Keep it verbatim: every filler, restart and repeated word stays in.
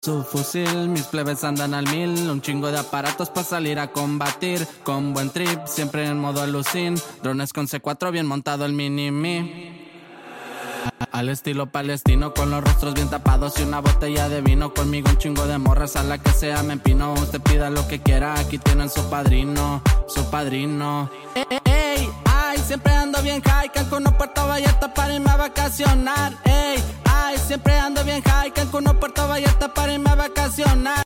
su fusil. Mis plebes andan al mil, un chingo de aparatos para salir a combatir. Con buen trip, siempre en modo alucin. Drones con C cuatro, bien montado el mini-me. Al estilo palestino, con los rostros bien tapados y una botella de vino. Conmigo un chingo de morras, a la que sea me empino. Usted pida lo que quiera, aquí tienen su padrino, su padrino. Ey, ey, ey, ay, siempre ando bien high, Cancún o Puerto Vallarta para irme a vacacionar. Ey, ay, siempre ando bien high, Cancún o Puerto Vallarta para irme a vacacionar.